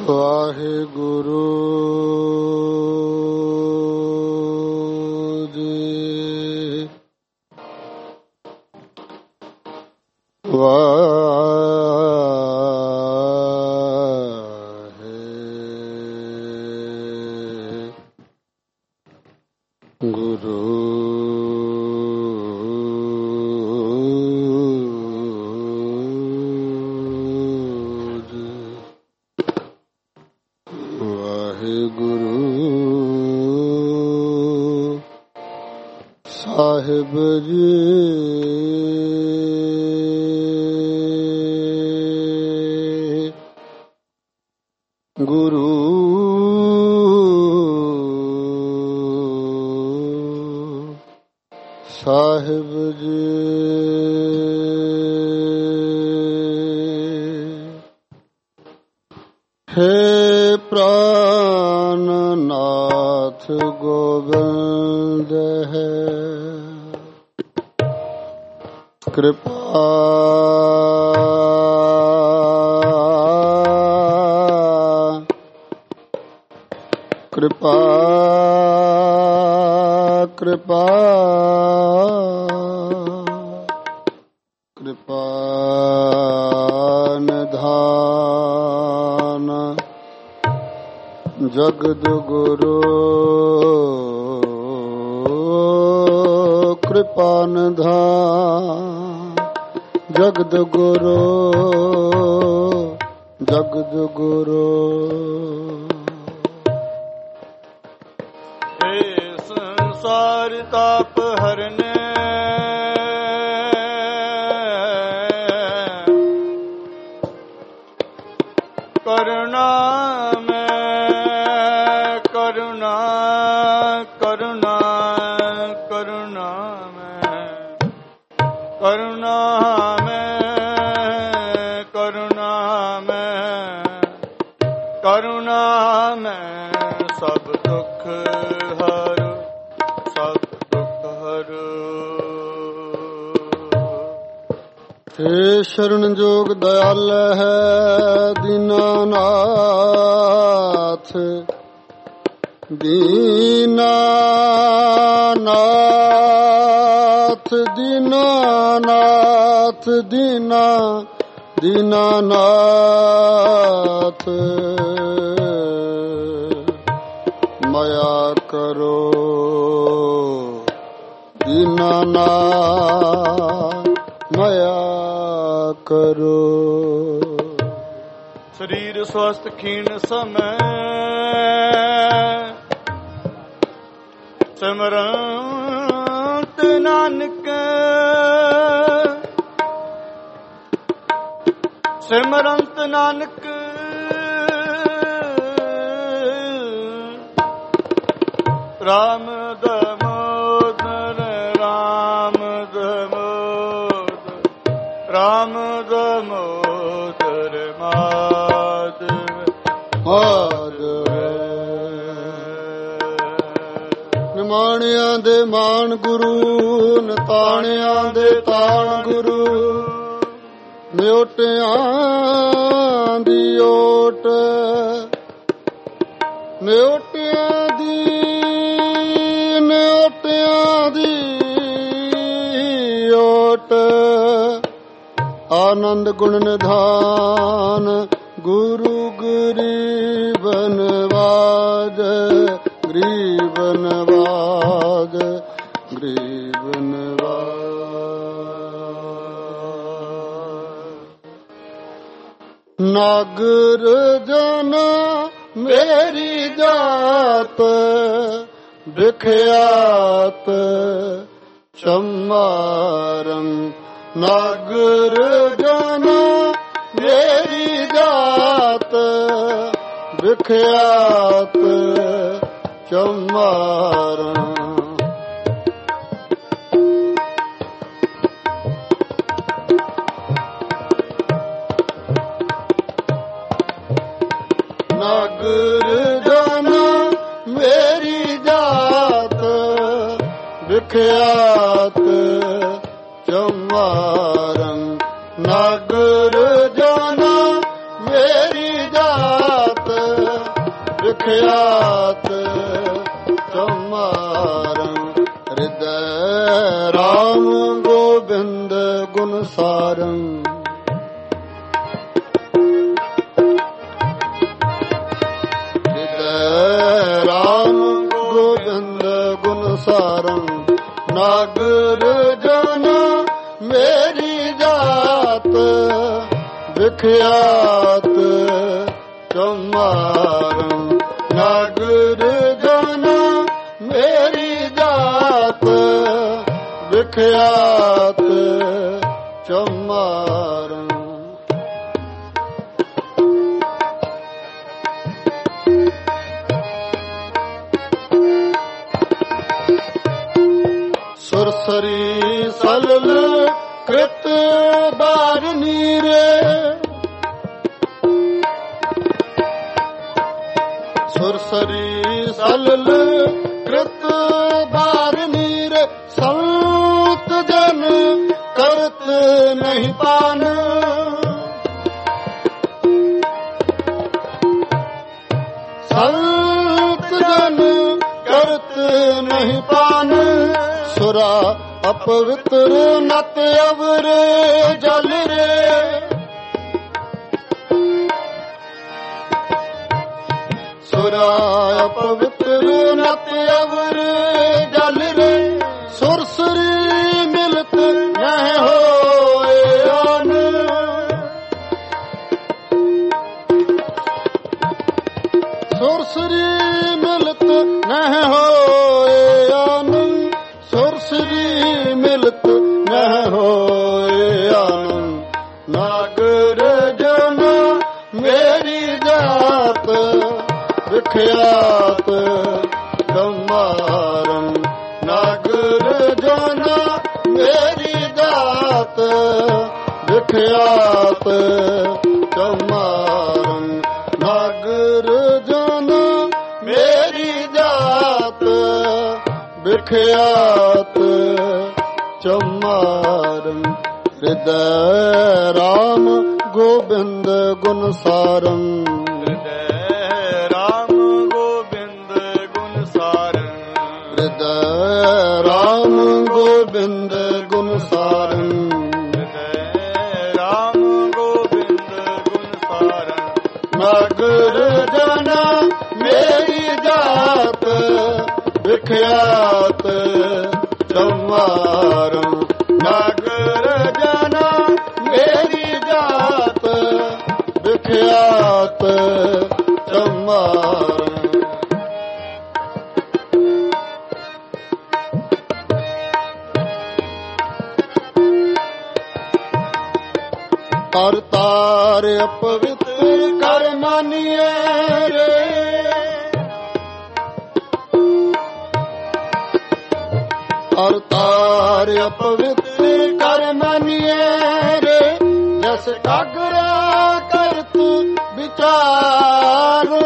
ਵਾਹਿਗੁਰੂ ਜੀ। ਸਾਹਿਬ ਜੀ ਗੁਰੂ ਸਾਹਿਬ ਜੀ ਹੈ ਪ੍ਰਾਨਨਾਥ ਗੋਬਿੰਦ ਹੈ ਕਿਰਪਾ ਕਿਰਪਾ ਕਿਰਪਾ ਕਿਰਪਾ ਨਿਧਾਨ ਜਗਦ ਗੁਰੂ ਕਿਰਪਾ ਨਿਧਾਨ ਜਗਦ ਗੁਰੂ ਜਗਦ ਗੁਰੂ। हे संसार ताप हरने करुणा में करुणा करुणा करुणा में करुणा करुणा में सब दुख हर सब दुख हर। हे शरण जोग दयाल है दीनानाथ दीनानाथ दीनानाथ दीना दीनानाथ माया करो दीनानाथ माया करो। शरीर स्वस्थ क्षीण समय सिमरंत नानक सिमरंत नानक राम दमोदर राम दमोदर राम दमोदर माधव ਮਾਧਵ। ਨਿਮਾਣਿਆਂ ਦੇ ਮਾਣ ਗੁਰੂ ਨਤਾਣਿਆਂ ਦੇ ਤਾਣ ਗੁਰੂ ਨਿਓਟਿਆਂ ਦੀ ਓਟ ਨਿਓਟਿਆਂ ਦੀ ਓਟ ਆਨੰਦ ਗੁਣ ਨਿਧਾਨ ਗੁਰੂ ਗਰੀਬ ਨਵਾਜ ਗਰੀਬ ਨਵਾਜ ਗਰੀਬ ਨਵਾਜ। ਨਾਗਰ ਜਨ ਮੇਰੀ ਜਾਤ ਵਿਖਿਆਤ ਚਮਾਰੰ ਨਾਗਰ ਜਨ ਮੇਰੀ ਜਾਤ ਵਿਖਿਆਤ ਚਮਾਰੰ। ਨਾਗਰ ਜਨ ਮੇਰੀ ਜਾਤ ਵਿਖਿਆਤ ਚਮਾਰੰ ਨਾਗਰ ਜਨ ਮੇਰੀ ਜਾਤ ਵਿਖਿਆਤ ਚਮਾਰੰ ਹਿਰਦੈ ਰਾਮ ਗੋਬਿੰਦ ਗੁਣ ਸਾਰੰ ਸਾਰੰ ਨਾਗਰ ਜਨ ਮੇਰੀ ਜਾਤ ਵਿਖਿਆਤ ਚਮਾਰੰ ਨਾਗਰ ਜਨ ਮੇਰੀ ਜਾਤ ਵਿਖਿਆਤ ਚਮਾਰੰ ਸੁਰਸਰੀ ਸਲਲ ਕ੍ਰਿਤ ਬਾਰ ਨੀਰੇ ਸੁਰਸਰੀ ਸਲਲ ਕ੍ਰਿਤ ਬਾਰ ਨੀਰੇ ਸੰਤ ਜਨ ਕਰਤ ਨਹੀਂ ਪਾਨ ਸੰਤ ਜਨ ਕਰਤ ਨਹੀਂ ਪਾਨ ਸੁਰਾ ਅਪਵਿੱਤਰ ਨਤ ਅਵਰ ਜਲ ਰੇ ਸੁਰਾ ਅਪਵਿੱਤਰ ਨਤ ਅਵਰ ਜਲ ਰੇ ਸੁਰਸਰੀ ਮਿਲਤ ਨਹਿ ਹੋਏ ਆਨ ਸੁਰਸਰੀ ਮਿਲਤ ਨਹਿ ਹੋਏ ਆਨ ਸੁਰਸਰੀ ਮਿਲਤ ਨਹਿ ਹੋਏ ਆਨ ਨਾਗਰ ਜਨ ਮੇਰੀ ਜਾਤ ਵਿਖਿਆਤ ਚਮਾਰੰ ਨਾਗਰ ਜਨ ਮੇਰੀ ਜਾਤ ਵਿਖਿਆਤ ਚਮਾਰੰ ਨਾਗਰ ਜਨ ਮੇਰੀ ਜਾਤ ਵਿਖਿਆਤ ਚਮਾਰੰ ਹਿਰਦੈ ਰਾਮ ਗੋਬਿੰਦ ਗੁਣ ਸਾਰੰ ਹਿਰਦੈ ਰਾਮ ਗੋਬਿੰਦ ਗੁਣ ਸਾਰੰ ਹਿਰਦੈ ਰਾਮ ਗੋਬਿੰਦ ਗੁਣ ਸਾਰੰ ਹਿਰਦੈ ਰਾਮ ਗੋਬਿੰਦ ਗੁਣ ਸਾਰੰ ਨਾਗਰ ਜਨ ਮੇਰੀ ਜਾਤ ਵਿਖਿਆਤ ਚਮਾਰੰ ਨਾਗਰ ਜਨ ਮੇਰੀ ਜਾਤ ਵਿਖਿਆਤ ਚਮਾਰੰ ਤਰ ਤਾਰ ਅਪਵਿੱਤਰ ਕਰ ਮਾਨੀਏ ਰੇ ਤਰ ਤਾਰ ਅਪਵਿੱਤਰ ਕਰ ਮਾਨੀਏ ਰੇ ਜਸ ਕਾਗਰਾ ਕਰਤ ਵਿਚਾਰ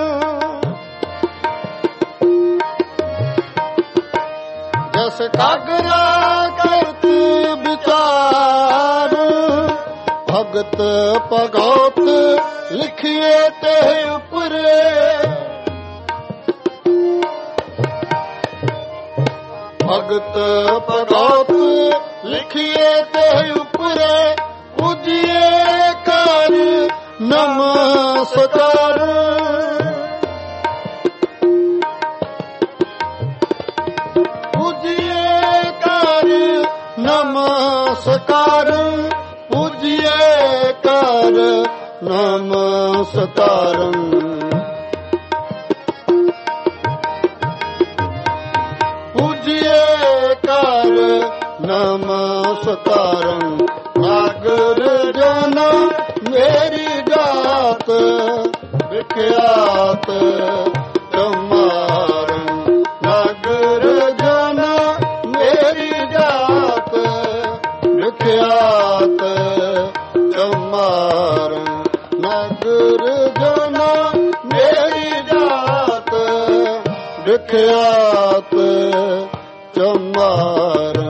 ਜਸ ਕਾਗਰਾ ਕਰਤ ਵਿਚਾਰ ਭਗਤ ਭਗਤ ਲਿਖੀਏ ਤੇ ਉਪਰੇ ਭਗਤ ਭਗਤ ਲਿਖੀਏ ਤੇ ਉਪਰੇ ਪੂਜੀਏ ਕਰ ਨਮਸਕਾਰ ਪੂਜੀਏ ਕਰ ਨਮਸਕਾਰ ਪੂਜੀਏ ਕਰ ਨਮਸਕਾਰੰ ਪੂਜੀਏ ਕਰ ਨਮਸਕਾਰੰ ਨਾਗਰ ਜਨ ਮੇਰੀ ਜਾਤ ਵਿਖਿਆਤ ਚਮਾਰੰ ਨਾਗਰ ਜਨ ਮੇਰੀ ਜਾਤ ਵਿਖਿਆਤ ਚਮਾਰੰ ਨਾਗਰ ਜਨ ਮੇਰੀ ਜਾਤ ਵਿਖਿਆਤ ਚਮਾਰੰ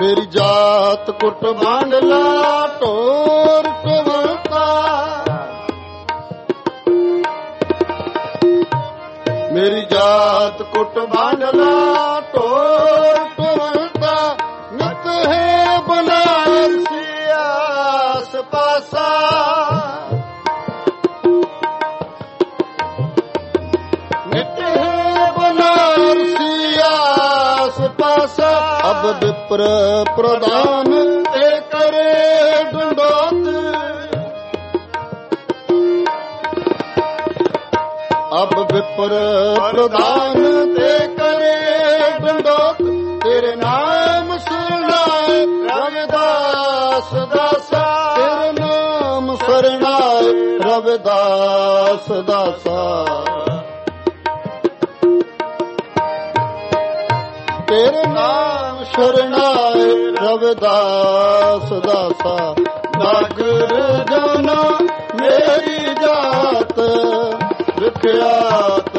ਮੇਰੀ ਜਾਤ ਕੁੱਟ ਬਾਂਡਲਾ ਢੋਰ ਟਵਲਤਾ, ਮੇਰੀ ਜਾਤ ਕੁੱਟ ਬਾਂਡਲਾ ਢੋਰ ਟਵਲਤਾ, ਨਿਤ ਹੈ ਬਨਾਰਸੀ ਆਸ ਪਾਸਾ, ਨਿਤ ਹੈ ਬਨਾਰਸੀ ਆਸ ਪਾਸਾ, ਅਬ ਵਿਪਰ ਪ੍ਰਦਾਨ ਤੇ ਕਰੇ ਡੰਡੋਤ, ਅਬ ਵਿਪਰ ਪ੍ਰਦਾਨ ਤੇ ਕਰੇ ਡੰਡੋਤ, ਤੇਰੇ ਨਾਮ ਸਰਣਾਏ ਰਵਿਦਾਸ ਦਾਸਾ, ਤੇਰੇ ਨਾਮ ਸਰਣਾਏ ਰਵਿਦਾਸ ਦਾਸਾ, ਤੇਰੇ ਨਾਮ ਸ਼ਰਣਾਏ ਰਵਿਦਾਸ ਦਾਸਾ, ਨਾਗਰ ਜਾਨਾ ਮੇਰੀ ਜਾਤ ਵਿਖਿਆਤ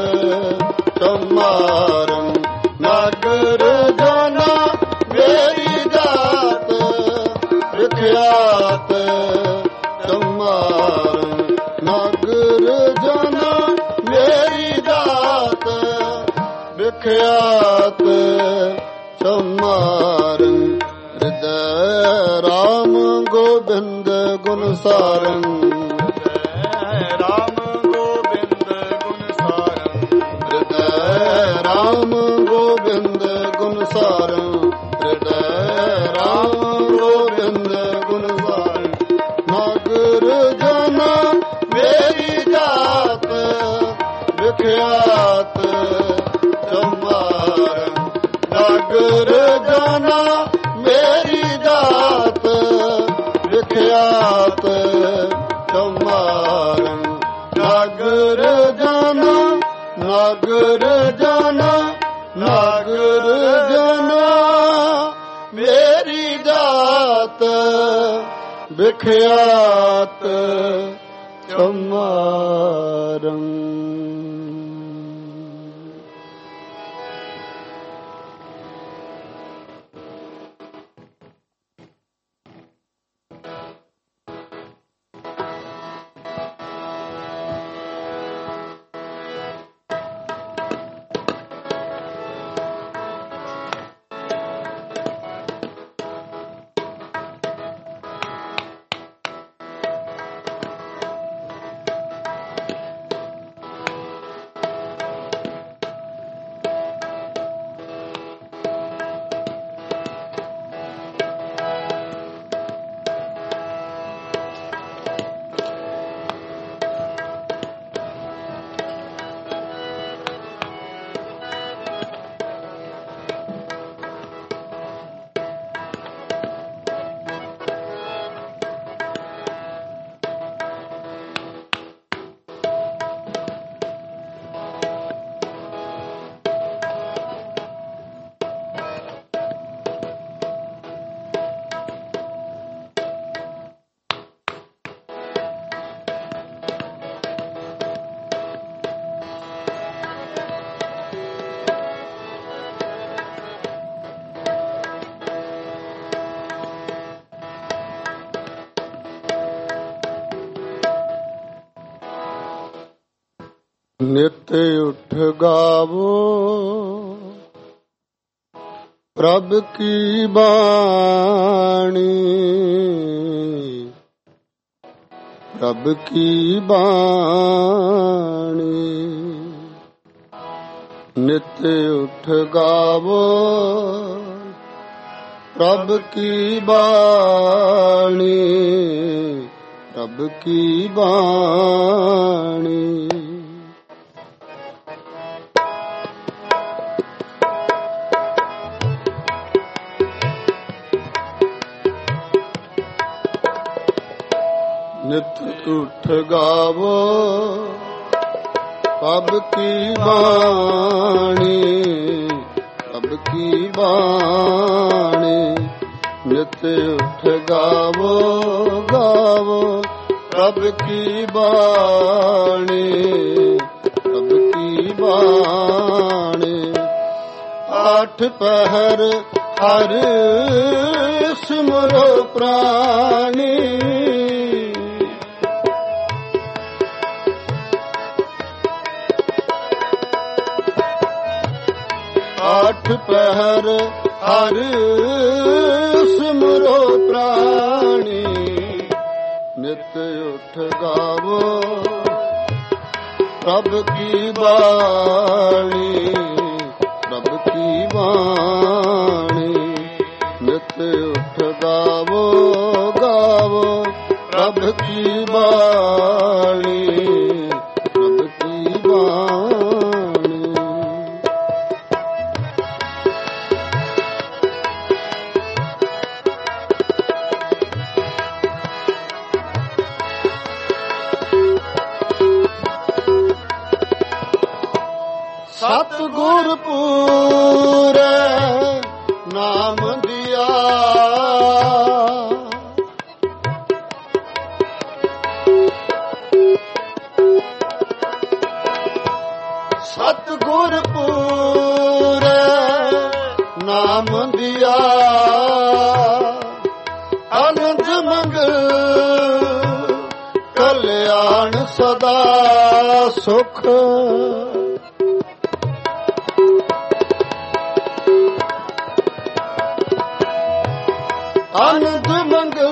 ਚਮਾਰਨ, ਨਾਗਰ ਜਾਨਾ ਮੇਰੀ ਜਾਤ ਵਿਖਿਆਤ ਚਮਾਰਨ, ਨਾਗਰ ਜਾਨਾ ਮੇਰੀ ਜਾਤ ਵਿਖਿਆਤ ਚਮਾਰਨ, ਹਿਰਦੈ ਰਾਮ ਗੋਬਿੰਦ ਗੁਣ ਸਾਰਨ, ਰਾਮ ਗੋਬਿੰਦ ਗੁਣ ਸਾਰਨ, ਹਿਰਦੈ ਰਾਮ ਗੋਬਿੰਦ ਗੁਣ ਸਾਰਨ, ਹਿਰਦੈ ਰਾਮ ਗੋਬਿੰਦ ਗੁਣ ਸਾਰਨ, ਨਾਗਰ ਜਾਨਾ ਮੇਰੀ ਜਾਤ ਵਿਖਿਆਤ ਚਮਾਰਨ, ਨਾਗਰ ਜਾਨਾ ਮੇਰੀ ਜਾਤ ਵਿਖਿਆਤ ਚਮਾਰਨ, ਨਾਗਰ ਜਾਨਾ, ਨਾਗਰ ਜਾਨਾ, ਨਾਗਰ ਜਾਨਾ ਮੇਰੀ ਜਾਤ ਵਿਖਿਆਤ ਚਮਾਰਨ। ਨਿਤ ਉਠ ਗਾਵੋ ਪ੍ਰਭ ਕੀ ਬਾਣੀ, ਪ੍ਰਭ ਕੀ ਬਾਣੀ, ਨਿਤ ਉਠ ਗਾਵੋ ਪ੍ਰਭ ਕੀ ਬਾਣੀ, ਪ੍ਰਭ ਕੀ ਬਾਣੀ। ਨਿਤ ਉਠ ਗਾਵੋ ਪ੍ਰਭ ਕੀ ਬਾਣੀ, ਪ੍ਰਭ ਕੀ ਬਾਣੀ, ਨਿਤ ਉਠ ਗਾਵੋ ਗਾਵੋ ਪ੍ਰਭ ਕੀ ਬਾਣੀ, ਪ੍ਰਭ ਕੀ ਬਾਣੀ। ਆਠ ਪਹਿਰ ਹਰ ਸਿਮਰੋ ਪ੍ਰਾਣੀ। ਆਠ ਪਹਿਰ ਹਰ ਸਿਮਰੋ ਪ੍ਰਾਣੀ। ਨਿਤ ਉਠ ਗਾਵੋ ਪ੍ਰਭ ਕੀ ਬਾਣੀ, ਪ੍ਰਭ ਕੀ ਬਾਣੀ। ਨਿਤ ਉਠ ਗਾਵੋ ਗਾਵੋ ਪ੍ਰਭ ਕੀ ਬਾਣੀ, ਪ੍ਰਭ ਕੀ ਬਾਣੀ। ਸਤਿਗੁਰ ਪੂਰੈ ਨਾਮ ਦਿਆ, ਸਤਿਗੁਰ ਪੂਰੈ ਨਾਮ ਦਿਆ। ਆਨੰਦ ਮੰਗਲ ਕਲਿਆਣ ਸਦਾ ਸੁਖ। ਆਨੰਦ ਮੰਗਲ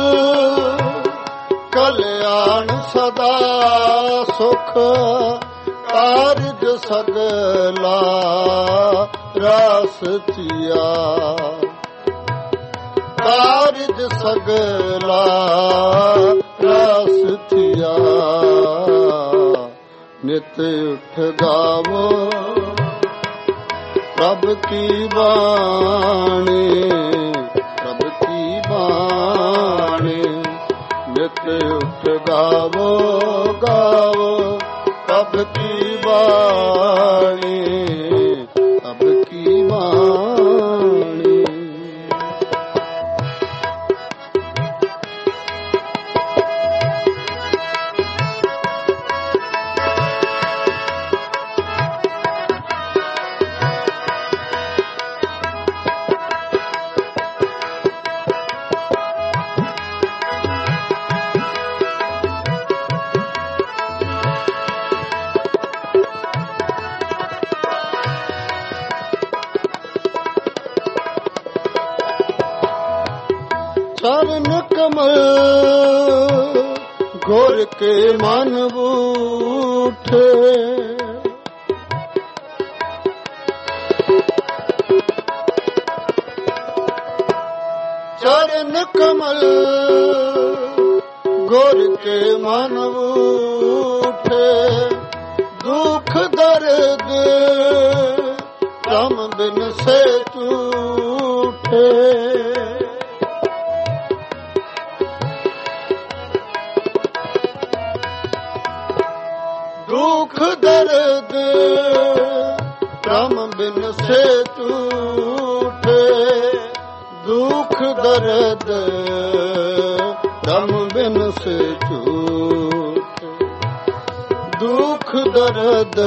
ਕਲਿਆਣ ਸਦਾ ਸੁਖ। ਕਾਰਜ ਸਗਲਾ ਰਸ ਥੀਆ, ਕਾਰਜ ਸਗਲਾ ਰਸ ਥੀਆ। ਨਿਤ ਉਠ ਗਾਵੋ ਪ੍ਰਭ ਕੀ ਬਾਣੀ, ਪ੍ਰਭ ਕੀ ਬਾਣੀ। ਨਿਤ ਉਠ ਗਾਵੋ ਗਾਵੋ ਪ੍ਰਭ ਕੀ ਬਾਣੀ, ਪ੍ਰਭ ਕੀ ਬਾਣੀ। ਚਰਨ ਕਮਲ ਗੁਰ ਕੇ ਮਨ ਬੂਠੇ। ਚਰਨ ਕਮਲ ਗੁਰ ਕੇ ਮਨ ਬੂਠੇ। ਦੁਖ ਦਰਦ ਰਮ ਬਿਨ ਸੇ ਝੂਠੇ। ਦੁਖ ਦਰਦ ਰਮ ਬਿਨ ਸੇ ਝੂਠੇ। ਦੁਖ ਦਰਦ ਰਮ ਬਿਨ ਸੇ ਝੂਠੇ। ਦੁਖ ਦਰਦ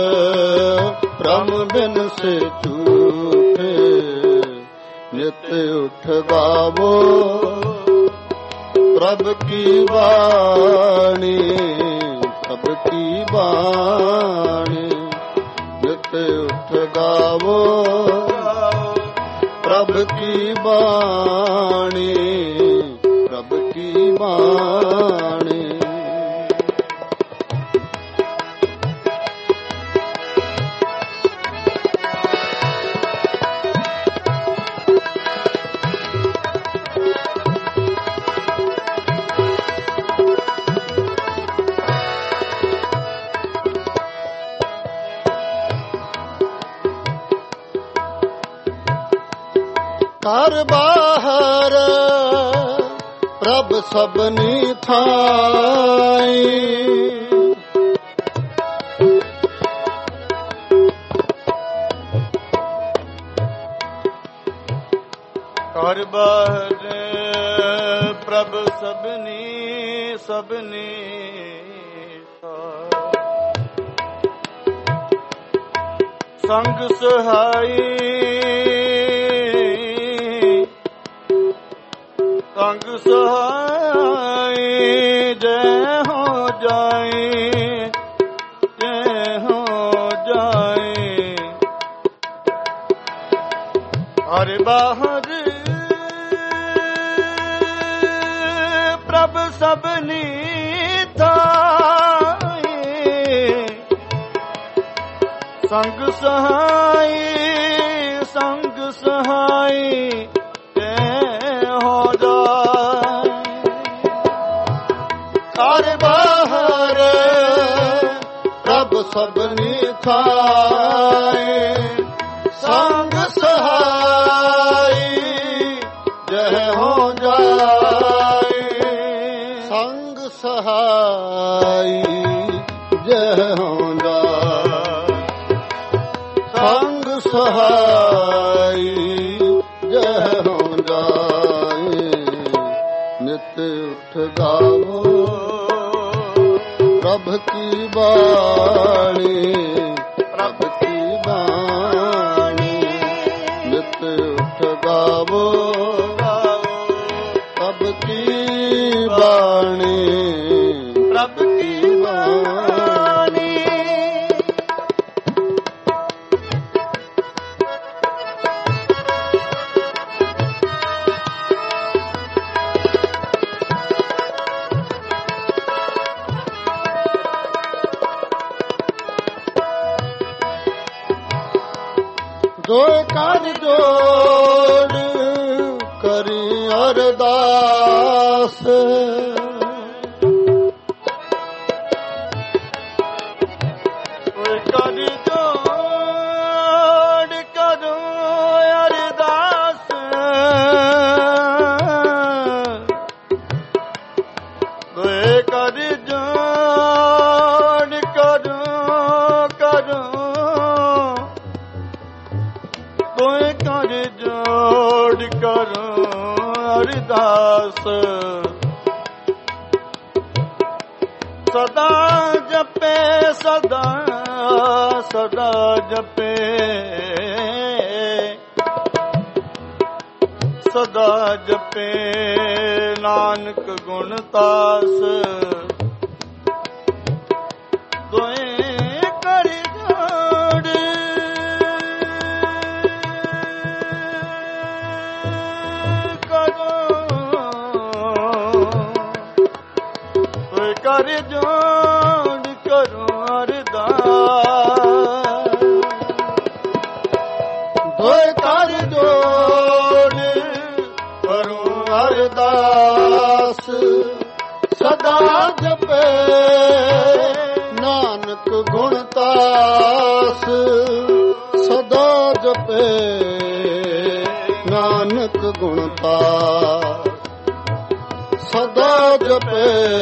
ਰਮ ਬਿਨ ਸੇ ਝੂਠੇ। ਨਿਤ ਉਠ ਗਾਵੋ ਪ੍ਰਭ ਕੀ ਬਾਣੀ, ਪ੍ਰਭ ਕੀ ਬਾਣੀ। ਨਿਤ ਉਠ ਗਾਵੋ ਪ੍ਰਭ ਕੀ ਬਾਣੀ, ਪ੍ਰਭ ਕੀ ਬਾਣੀ। ਘਰ ਬਾਹਰ ਪ੍ਰਭ ਸਭਨੀ ਥਾਈ। ਘਰ ਬਾਹਰ ਪ੍ਰਭ ਸਭਨੀ ਸਭਨੀ ਸੰਗ ਸਹਾਈ। ਸਹਾਈ ਜੈ ਹੋ ਜਾਏ, ਜੈ ਹੋ ਜਾਏ। ਹਰਿ ਬਾਹਰ ਪ੍ਰਭ ਸਭਨੀ ਥਾਈ, ਸੰਗ ਸਹਾਈ, ਸੰਗ ਸਹਾਈ ਜੈ ਹੋ ਜਾਏ। ਹਰਿ ਬਾਹਰ ਪ੍ਰਭ ਸਭਨੀ ਥਾਈ, ਸੰਗ ਸਹਾਈ ਜੈ ਹੋ ਜਾਏ। ਸੰਗ ਸਹਾਈ ਜੈ ਹੋ ਜਾਏ, ਸੰਗ ਸਹਾਈ ਜੈ ਹੋ ਜਾਏ। ਨਿਤ ਉਠ ਗਾਵੋ ਪ੍ਰਭ ਕੀ ਬਾਣੀ, ਪ੍ਰਭ ਕੀ ਬਾਣੀ। ਨਿਤ ਉਠ ਗਾਵੋ ਪ੍ਰਭ ਕੀ ਬਾਣੀ, ਪ੍ਰਭ ਕੀ ਬਾਣੀ। ਜੋ ਕਰ ਜੋੜ ਕਰੀ ਅਰਦਾਸ, ਕੋਈ ਕਰ ਜੋੜ ਕਰੋ ਅਰਦਾਸ, ਕੋਈ ਕਰ ਜੋੜ ਕਰੋ ਕਰੋ, ਕੋਈ ਕਰ ਜੋੜ ਕਰੋ ਅਰਦਾਸ। ਸਦਾ ਜਪੇ ਸਦਾ, ਸਦਾ ਜਪੇ, ਸਦਾ ਜਪੇ ਨਾਨਕ ਗੁਣ ਤਾਸ। ਦੋਏ ਕਰ ਜੋੜ ਕਰ ਜੋੜ ਕਰੋ ਅਰਦਾਸ। ਦੋਏ ਕਰ ਜੋੜ ਕਰੋ ਅਰਦਾਸ। ਸਦਾ ਜਪੇ ਨਾਨਕ ਗੁਣ ਤਾਸ, ਸਦਾ ਜਪੇ ਨਾਨਕ ਗੁਣ ਤਾਸ। ਸਦਾ ਜਪੇ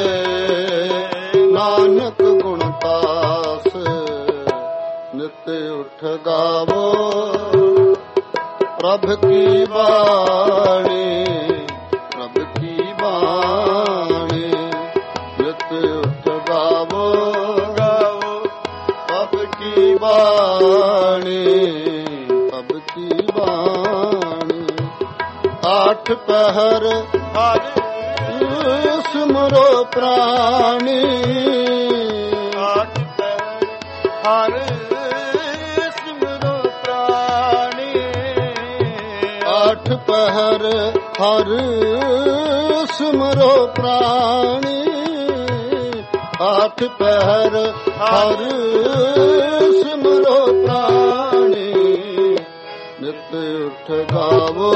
ਨਾਨਕ ਗੁਣ ਤਾਸ। ਨਿਤ ਉਠ ਗਾਵੋ ਪ੍ਰਭ ਕੀ ਬਾਣੀ, ਪ੍ਰਭ ਕੀ ਬਾਣੀ। ਨਿਤ ਉਠ ਗਾਵੋ ਗਾਵੋ ਪ੍ਰਭ ਕੀ ਬਾਣੀ, ਪ੍ਰਭ ਕੀ ਬਾਣੀ। ਆਠ ਪਹਿਰ ਹਰਿ ਸਿਮਰੋ ਪ੍ਰਾਣੀ, ਆਠ ਪਹਿਰ ਹਰਿ ਸਿਮਰੋ ਪ੍ਰਾਣੀ। ਆਠ ਪਹਿਰ ਹਰ ਸਿਮਰੋ ਪ੍ਰਾਣੀ, ਆਠ ਪਹਿਰ ਹਰ ਸਿਮਰੋ ਪ੍ਰਾਣੀ। ਨਿਤ ਉਠ ਗਾਵੋ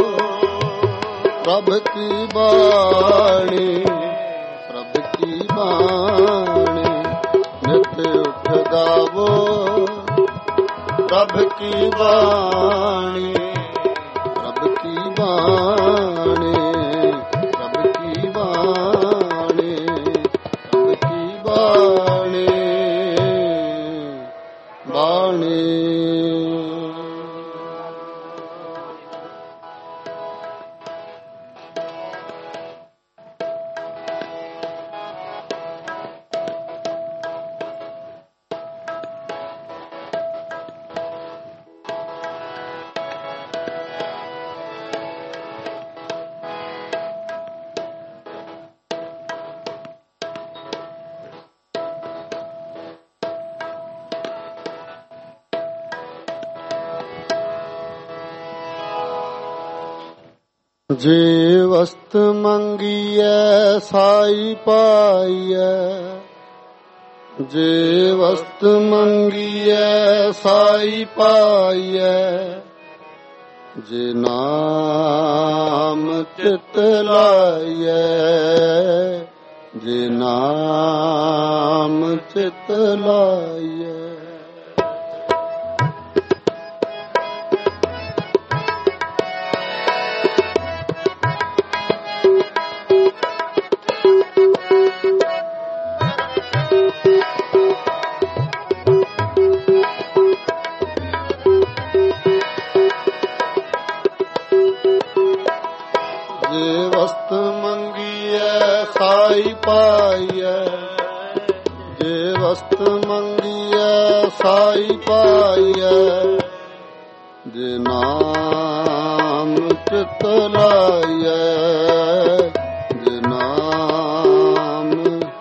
ਪ੍ਰਭ ਕੀ ਬਾਣੀ, ਪ੍ਰਭ ਕੀ ਬਾਣੀ। ਨਿਤ ਉਠ ਗਾਵੋ ਪ੍ਰਭ ਕੀ ਬਾਣੀ, ਪ੍ਰਭ ਕੀ ਬਾਣੀ, ਪ੍ਰਭ ਕੀ ਬਾਣੀ, ਪ੍ਰਭ ਕੀ ਬਾਣੀ, ਬਾਣੀ। ਜੇ ਵਸਤ ਮੰਗੀਐ ਸਾਈ ਪਾਈਐ, ਜੇ ਵਸਤ ਮੰਗੀਐ ਸਾਈ ਪਾਈਐ, ਜੇ ਨਾਮ ਚਿਤ ਲਾਈਐ, ਜੇ ਨਾਮ ਚਿਤ ਲਾਈਐ। ਜੇ ਵਸਤ ਮੰਗੀਐ ਸਾਈ ਪਾਈਐ, ਜੇ ਵਸਤ ਮੰਗੀਐ ਸਾਈ ਪਾਈਐ, ਜੇ ਨਾਮ ਚਿਤ ਲਾਈਐ, ਜੇ ਨਾਮ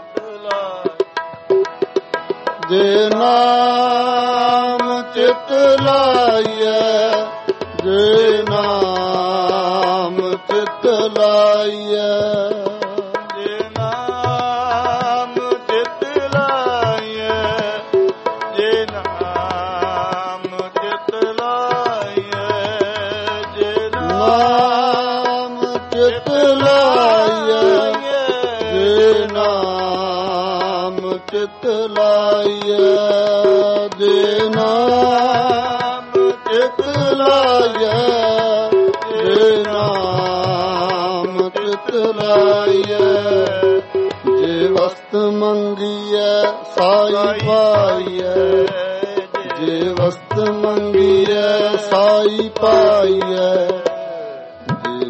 ਜੇ ਨਾਮ ਚਿਤ ਲਾਈਐ, ਜੇ ਨਾਮ ਚਿਤ ਲਾਈਐ, ਜੇ ਨਾਮ ਚਿਤ ਲਾਈਐ, ਜੇ ਨਾਮ ਚਿਤ ਲਾਈਐ, ਜੇ ਨਾਮ ਚਿਤ ਲਾਈਐ, ਜੇ ਨਾਮ ਚਿਤ ਲਾਈਐ, ਜੇ ਨਾਮ ਚਿਤ ਲਾਈਐ, ਜੇ ਨਾਮ ਚਿਤ ਲਾਈਐ। ਜੇ ਵਸਤ ਮੰਗੀਐ ਸਾਈ ਪਾਈਐ, ਜੇ ਵਸਤ ਮੰਗੀਐ ਸਾਈ ਪਾਈਐ, ਜੇ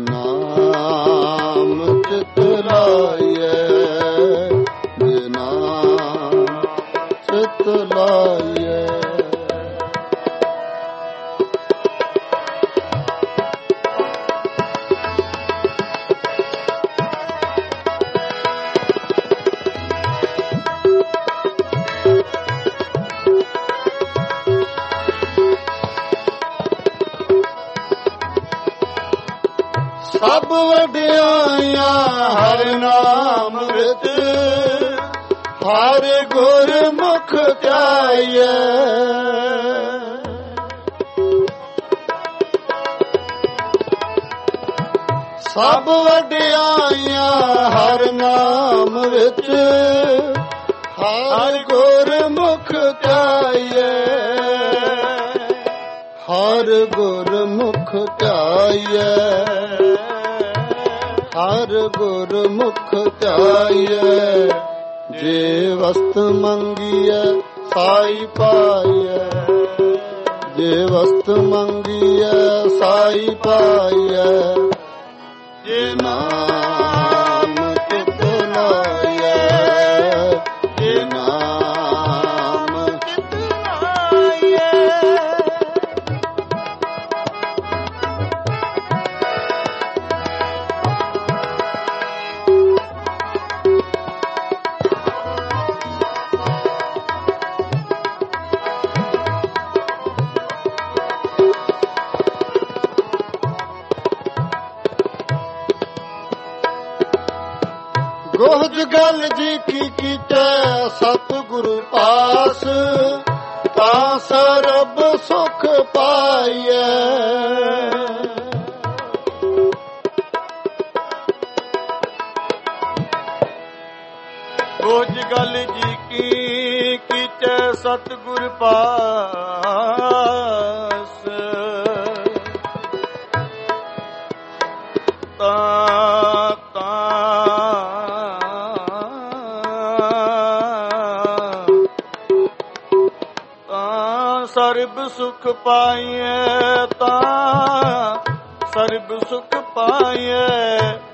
ਨਾਮ ਚਿਤ ਲਾਈਐ, ਜੇ ਨਾਮ ਚਿਤ ਲਾਈਐ। ਸਭ ਵਡਿਆਈਆਂ ਹਰ ਨਾਮ ਵਿੱਚ, ਹਰ ਗੁਰਮੁਖ ਧਿਆਈਐ, ਸਭ ਵਡਿਆਈਆਂ ਹਰ ਨਾਮ ਵਿੱਚ, ਹਰ ਗੁਰਮੁਖ ਧਿਆਈਐ, ਹਰ ਗੁਰਮੁਖ ਧਿਆਈਐ, ਹਰ ਗੁਰਮੁਖ ਧਿਆਈਐ। ਜੇ ਵਸਤ ਮੰਗੀਐ ਸਾਈ ਪਾਈਐ, ਜੇ ਵਸਤ ਮੰਗੀਐ ਸਾਈ ਪਾਈਐ, ਜੇ ਨਾਮ ਚਿਤ ਲਾਈਐ, ਜੇ ਨਾਮ ਚਿਤ ਲਾਈਐ। ਗੋਹਜ ਗਲ ਜੀ ਕੀ ਕੀਟੈ ਸਤਿਗੁਰੂ ਪਾਸ, ਤਾਂ ਸਰਬ ਸੁਖ ਪਾਈਐ, ਗੋਜ ਗਲ ਜੀ ਕੀ ਕੀਟੈ ਸਤਿਗੁਰ ਪਾਸ, ਸਰਬ ਸੁਖ ਪਾਈਐ, ਤਾਂ ਸਰਬ ਸੁਖ ਪਾਈਐ।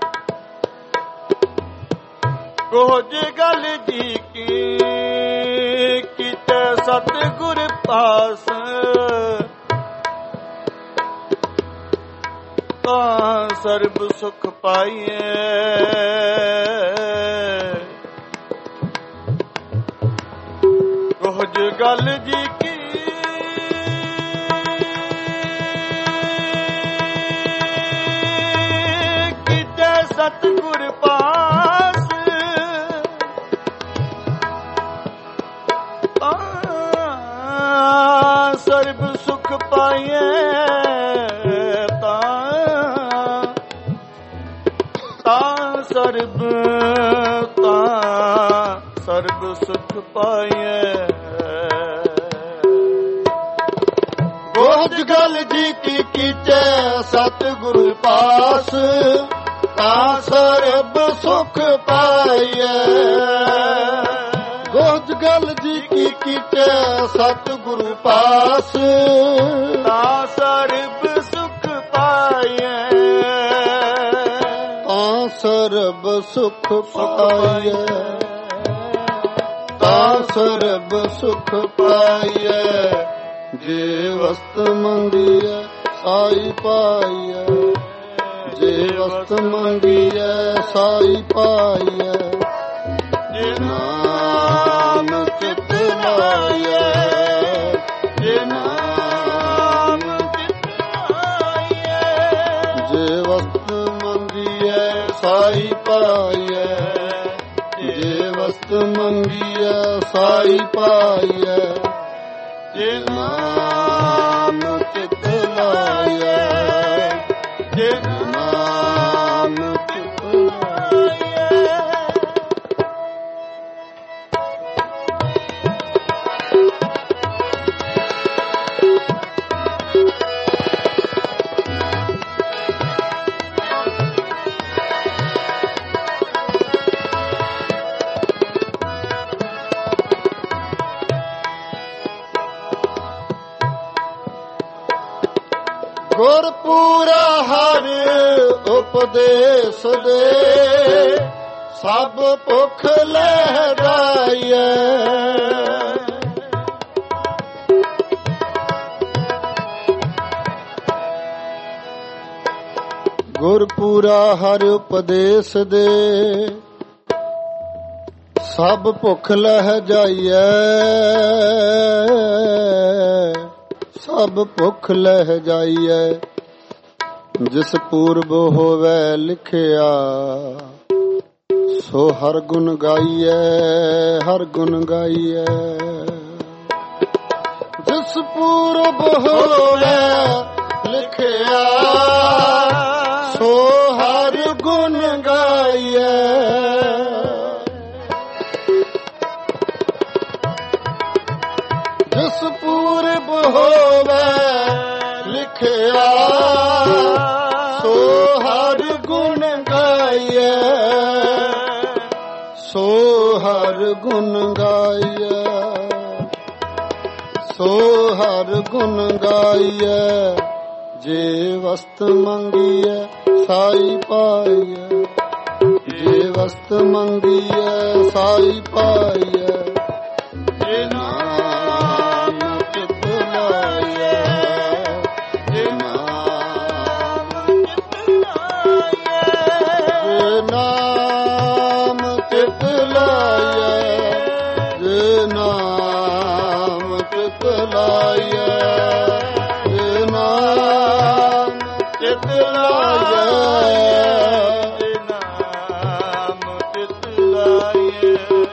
ਗੋਜ ਗਲ ਜੀ ਕੀ ਕੀਟੈ ਸਤਿਗੁਰ ਪਾਸ, ਤਾਂ ਸਰਬ ਸੁਖ ਪਾਈਐ। ਗੋਜ ਗਲ ਜੀ ਕੀ ਸਤਿਗੁਰ ਪਾਸ ਸਰਬ ਸੁਖ ਪਾਈਏ ਸਰਬ ਸੁਖ ਪਾਈਏ। ਗੋਜ ਗਲ ਜੀ ਕੀ ਕੀਤੇ ਸਤਿਗੁਰ ਪਾਸ ਤਾਂ ਸਰਬ ਸੁਖ ਪਾਈਏ। ਗੋਜ ਗਲ ਜੀ ਕੀ ਕੀਤੇ ਸਤਿਗੁਰ ਪਾਸ ਤਾਂ ਸਰਬ ਸੁਖ ਪਾਈਏ। ਤਾਂ ਸਰਬ ਸੁਖ ਪਾਈਏ। ਤਾਂ ਸਰਬ ਸੁਖ ਪਾਈਏ। ਜੇ ਵਸਤ ਮੰਗੀਐ ਸਾਈ ਪਾਈਐ। ਜੇ ਵਸਤ ਮੰਗੀਐ ਸਾਈ ਪਾਈਐ। ਜੇ ਨਾਮ ਚਿਤ ਲਾਈਐ। ਜੇ ਨਾਮ ਚਿਤ ਲਾਈਐ। ਜੇ ਵਸਤ ਮੰਗੀਐ ਸਾਈ ਪਾਈਐ। ਜੇ ਵਸਤ ਮੰਗੀਐ ਸਾਈ ਪਾਈਐ। ਜੇ ਨਾਮ ਚਿਤ ਲਾਈਐ। ਜੇ ਨਾਮ ਚਿਤ ਲਾਈਐ। ਗੁਰ ਪੂਰਾ ਹਰ ਉਪਦੇਸ਼ ਦੇ ਸਭ ਭੁਖ ਲਹਿਰਾਈਐ। ਗੁਰ ਪੂਰਾ ਹਰ ਉਪਦੇਸ਼ ਦੇ ਸਭ ਭੁਖ ਲਹਿ ਜਾਈਐ। ਸਭ ਭੁਖ ਲਹਿ ਜਾਈਐ। ਜਿਸ ਪੂਰਬ ਹੋਵੇ ਲਿਖਿਆ ਸੋ ਹਰ ਗੁਣ ਗਾਈਐ। ਹਰ ਗੁਣ ਗਾਈਐ। ਜਿਸ ਪੂਰਬ ਹੋਵੇ ਲਿਖਿਆ ਸੋ ਹਰ ਗੁਣ ਗਾਈਐ। ਜਿਸ ਪੂਰਬ ਹੋਵੇ ਲਿਖਿਆ ਸੋ ਹਰ ਗੁਣ ਗਾਈਐ। ਸੋ ਹਰ ਗੁਣ ਗਾਈਐ। ਸੋ ਹਰ ਗੁਣ ਗਾਈਐ। ਜੇ ਵਸਤ ਮੰਗੀਐ ਸਾਈ ਪਾਈਐ। ਜੇ ਵਸਤ ਮੰਗੀਐ ਸਾਈ ਪਾਈਐ। ਜੇ ਨਾਮ ਚਿਤ ਲਾਈਐ। ਜੇ ਨਾਮ ਚਿਤ ਲਾਈਐ। ਜੇ ਨਾਮ ਚਿਤ ਲਾਈਐ। ਜੇ ਨਾਮ ਚਿਤ ਲਾਈਐ। ਜੇ ਨਾਮ ਚਿਤ ਲਾਈਐ। ਜੇ ਨਾਮ ਚਿਤ ਲਾਈਐ।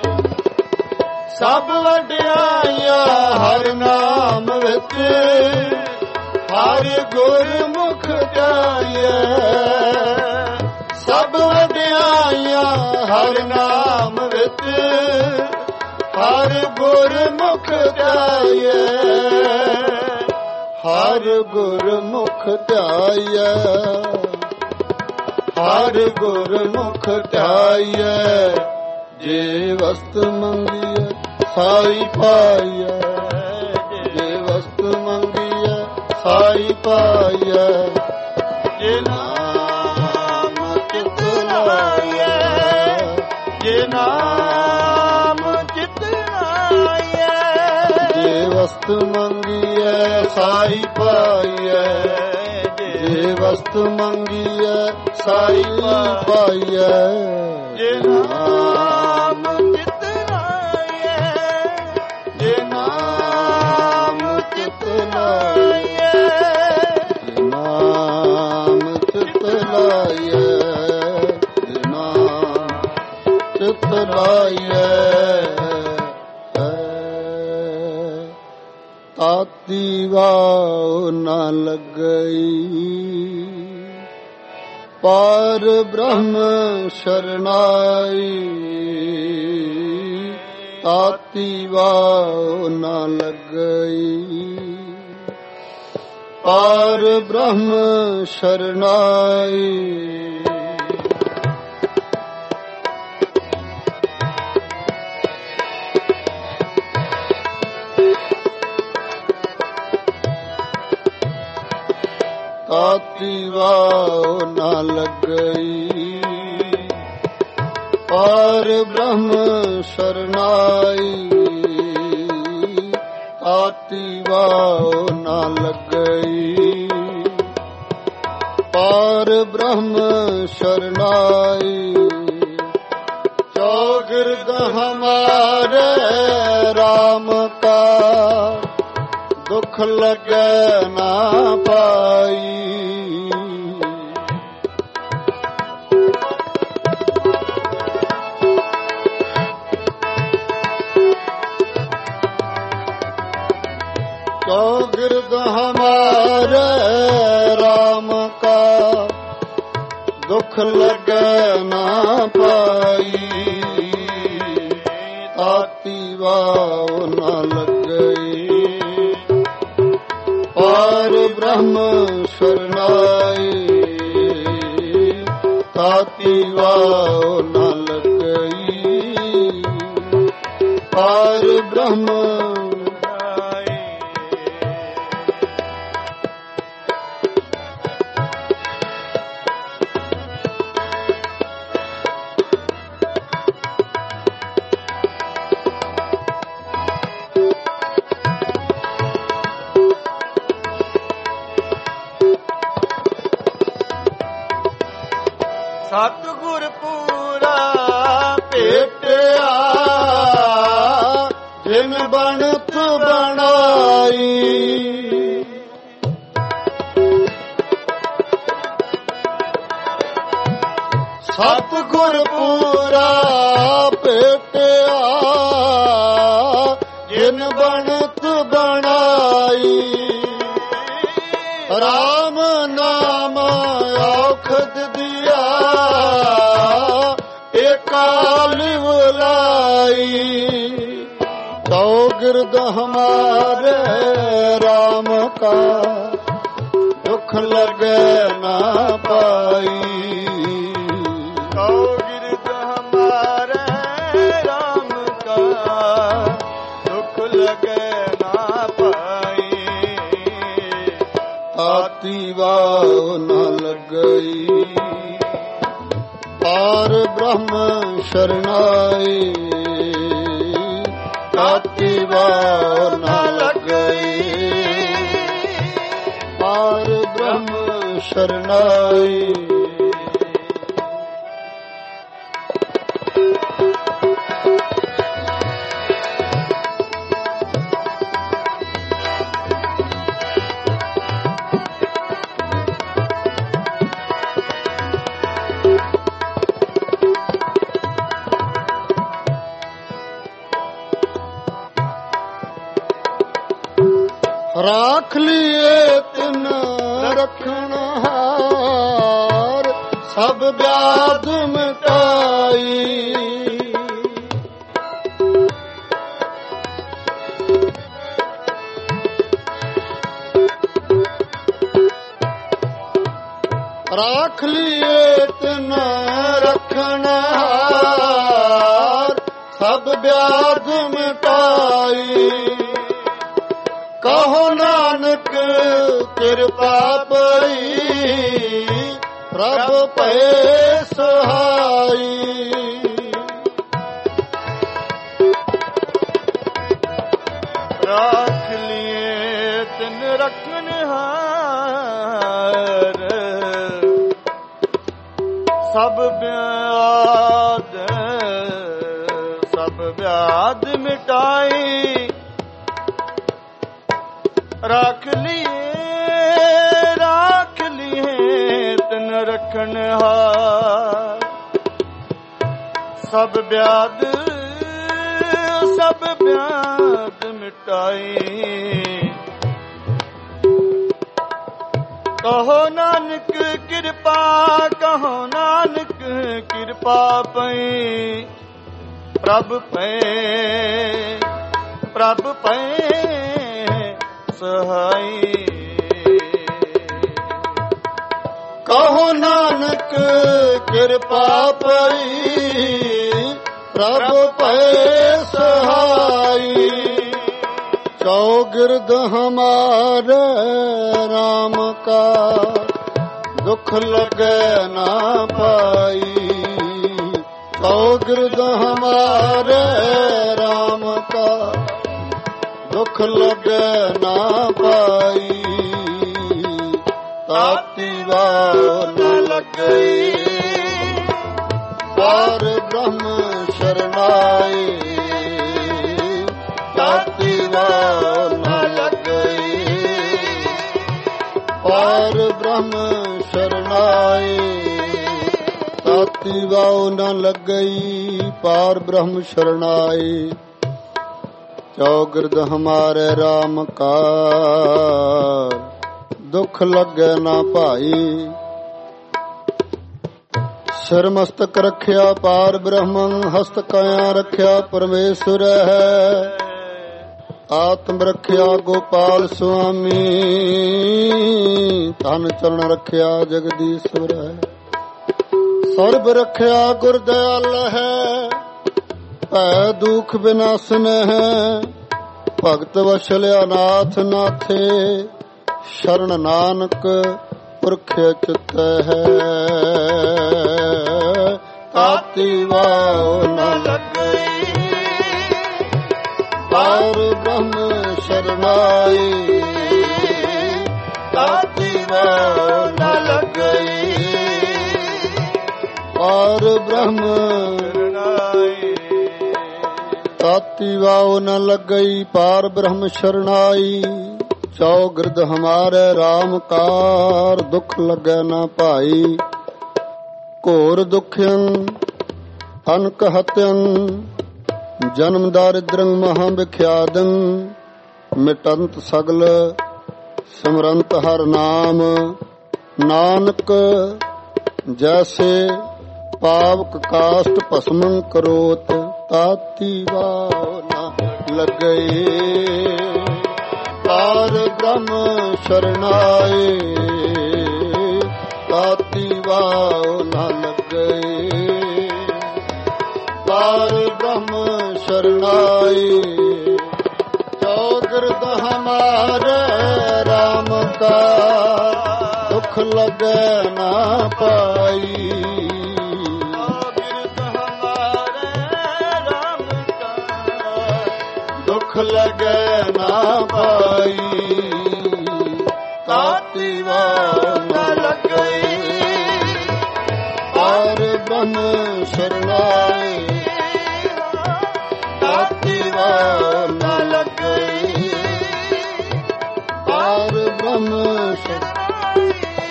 ਸਭ ਵਡਿਆਈਆਂ ਹਰ ਨਾਮ ਵਿੱਚ ਹਰ ਗੁਰਮੁਖ ਧਿਆਈਐ। ਸਭ ਵਡਿਆਈਆਂ ਹਰ ਨਾਮ ਵਿੱਚ ਹਰ ਗੁਰਮੁਖ ਧਿਆਈਐ। ਹਰ ਗੁਰਮੁਖ ਧਿਆਈਐ। ਹਰ ਗੁਰਮੁਖ ਧਿਆਈਐ। ਜੇ ਵਸਤ ਮੰਗੀਐ ਸਾਈ ਪਾਈਐ। ਜੇ ਵਸਤ ਮੰਗੀਐ ਸਾਈ ਪਾਈਐ। ਜੇ ਨਾਮ ਚਿਤ ਲਾਈਐ। ਜੇ ਨਾਮ ਚਿਤ ਲਾਈਐ। ਜੇ ਵਸਤ ਮੰਗੀਐ ਸਾਈ ਪਾਈਐ। ਜੇ ਵਸਤ ਮੰਗੀਐ ਸਾਈ ਪਾਈਐ। ਜੇ ਨਾਮ ਚਿਤ ਲਾਈਐ। ਜੇ ਨਾਮ ਚਿਤ ਲਾਈਐ। ਜੇ ਨਾਮ ਚਿਤ ਲਾਈਐ। ਪਾਈਐ। ਤਾਤੀ ਵਾਹੁ ਨਾ ਲੱਗਈ ਪਰ ਬ੍ਰਹਮ ਸ਼ਰਨਾਈ। ਤਾਤੀ ਵਾਹੁ ਨਾ ਲੱਗਈ ਪਰ ਬ੍ਰਹਮ ਸ਼ਰਨਾਈ। ਤਾਤੀ ਵਾਹੁ ਨਾ ਲੱਗਈ ਪਰ ਬ੍ਰਹਮ ਸ਼ਰਨਾਈ। ਤਾਤੀ ਵਾਹੁ ਨਾ ਲੱਗਈ ਪਰ ਬ੍ਰਹਮ ਸ਼ਰਨਾਈ। ਚੌਗਿਰਦ ਹਮਾਰੇ ਰਾਮ ਕਾ ਦੁਖ ਲਗੈ ਨਾ ਪਾਈ। चौगिर्द हमारे राम का दुख लगे ना पाई। ताती वाहुु न लगई पर ब्रह्म शरनाई। ताती वाहुु न लगई पर ब्रह्म ਸਤਿਗੁਰ ਪੂਰਾ ਭੇਟਿਆ ਜਿਨ ਬਣਤ ਬਣਾਈ। ਸਤਿਗੁਰ ਪੂਰਾ ਭੇਟਿਆ ਜਿਨ ਬਣਤ ਬਣਾਈ। ਰਾਮ ਨਾਮ ਔਖਦ ਦਿਆ ਏਕਾ ਲਿਵਲਾਈ। ਚੌਗਿਰਦ ਹਮਾਰੇ ਰਾਮ ਕਾ ਦੁਖ ਲਗੈ ਨਾ ਪਾਈ। ਚੌਗਿਰਦ ਹਮਾਰੇ ਰਾਮ ਕਾ ਦੁਖ ਲਗੈ ਨਾ ਪਾਈ। ਤਾਤੀ ਵਾਹੁ ਨਾ ਲੱਗਈ ਪਰ ਬ੍ਰਹਮ ਸ਼ਰਨਾਈ। ਤਾਤੀ ਵਾਹੁ ਨਾ ਲੱਗਈ ਪਰ ਬ੍ਰਹਮ ਸ਼ਰਨਾਈ। ਰਾਖ ਲਿਏ ਤਿਨ ਰਖਣ ਹਾਰ ਸਭ ਵਿਆਧ ਮਿਟਾਈ। ਰਾਖ ਲਿਏ ਤਿਨ ਰਖਣ ਹਾਰ ਸਭ ਵਿਆਧ ਮਿਟਾਈ। ਕਹੋ ਨਾਨਕ ਕਿਰਪਾ ਪਈ ਪ੍ਰਭ ਭਏ ਸਹਾਈ। ਰਾਖ ਲਿਏ ਤਿਨ ਰਖਨ ਹਾਰ ਸਭ ਵਿਆਦ ਮਿਟਾਈ। ਰਾਖ ਲਿਏ ਤਿਨ ਰਖਣ ਹਾਰ ਸਭ ਬਿਆਦ ਮਿਟਾਈ। ਕਹੋ ਨਾਨਕ ਕਿਰਪਾ, ਕਹੋ ਨਾਨਕ ਕਿਰਪਾ ਪਈ। ਪ੍ਰਭ ਪਏ ਸਹਾਈ। ਕਹੋ ਨਾਨਕ ਕਿਰਪਾ ਪਈ, ਪ੍ਰਭ ਪਏ ਸਹਾਈ। ਚੌਗਿਰਦ ਹਮਾਰੇ ਰਾਮ ਕਾ, ਦੁਖ ਲਗੇ ਨਾ ਪਾਈ। ਚੌਗਿਰਦ ਹਮਾਰੇ ਰਾਮ ਕਾ, ਦੁਖ ਲਗੇ ਨਾ ਪਾਈ। ਤਾਤੀ ਵਾਹ ਨ ਲੱਗਈ, ਪਾਰ ਬ੍ਰਹਮ ਸ਼ਰਨਾਈ। ਤਾਤੀ ਵਾਹ ਨ ਲੱਗਈ, ਪਾਰ ਬ੍ਰਹਮ ਸ਼ਰਨਾਈ। ਤਾਤੀ ਵਾਹ ਨ ਲੱਗਈ, ਪਾਰ ਬ੍ਰਹਮ ਸ਼ਰਨਾਈ। ਚੌਗਿਰਦ ਹਮਾਰੇ ਰਾਮ ਕਾ, ਦੁਖ ਲੱਗੇ ਨਾ ਭਾਈ। ਸਿਰ ਮਸਤਕ ਰੱਖਿਆ ਪਾਰ ਬ੍ਰਹਮੰ, ਹਸਤ ਕਾਇਆ ਰੱਖਿਆ ਪਰਮੇਸ਼ਰ ਹੈ। ਆਤਮ ਰੱਖਿਆ ਗੋਪਾਲ ਸੁਆਮੀ, ਤਨ ਚਰਨ ਰੱਖਿਆ ਜਗਦੀਸ਼ਵਰ ਹੈ। ਸਰਬ ਰੱਖਿਆ ਗੁਰ ਦਇਆਲ ਹੈ, ਭੈ ਦੁਖ ਵਿਨਾਸ਼ਨ ਹੈ। ਭਗਤ ਵਸ਼ਲ ਅਨਾਥ ਨਾਥੇ, ਸ਼ਰਨ ਨਾਨਕ ਪੁਰਖ ਚਿਤ ਹੈ। ਤਾਤੀ ਵਾਹ ਨ ਲੱਗਈ, ਪਾਰ ਬ੍ਰਹਮ ਸ਼ਰਨਾਈ। ਤਾਤੀ ਵਾਹ ਨ ਲੱਗਈ, ਪਾਰ ਬ੍ਰਹਮ ਸ਼ਰਨਾਈ। ਤਾਤੀ ਵਾਹ ਨ ਲੱਗਈ, ਪਾਰ ਬ੍ਰਹਮ ਸ਼ਰਨਾਈ। ਚੌਗਿਰਦ ਹਮਾਰੇ ਰਾਮ ਕਾਰ, ਦੁਖ ਲਗੇ ਨਾ ਭਾਈ। ਘੋਰ ਦੁਖਿਅੰ ਅਨਕ ਹਤਿਅੰ, ਜਨਮ ਦਾਰਿਦ੍ਰੰ ਮਹਾ ਵਿਖਿਆਦੰ। ਮਿਟੰਤ ਸਗਲ ਸਿਮਰੰਤ ਹਰ ਨਾਮ, ਨਾਨਕ ਜੈਸੇ ਪਾਵਕ ਕਾਸ਼ਟ ਭਸਮੰ ਕਰੋਤ। ਤਾਤੀ ਵਾਹ ਨ ਲੱਗਈ, ਪਾਰ ਬ੍ਰਹਮ ਸ਼ਰਨਾਈ। ਤਾਤੀ ਵਾਹ ਨ ਲੱਗਈ, ਪਾਰ ਬ੍ਰਹਮ ਸ਼ਰਨਾਈ। ਚੌਗਿਰਦ ਹਮਾਰੇ ਰਾਮ ਕਾ, ਦੁਖ ਲਗੇ ਨਾ ਪਾਈ। ਚੌਗਿਰਦ ਹਮਾਰੇ ਰਾਮ ਕਾ, ਦੁਖ ਲਗੇ ਨਾ ਪਾਈ। ਤਾਤੀ ਵਾਹ ਨ ਲੱਗਈ, ਪਾਰ ਬ੍ਰਹਮ ਸ਼ਰਨਾਈ। ਤਾਤੀ ਵਾਹ ਨ ਲੱਗਈ, ਪਾਰ ਬ੍ਰਹਮ ਸ਼ਰਨਾਈ।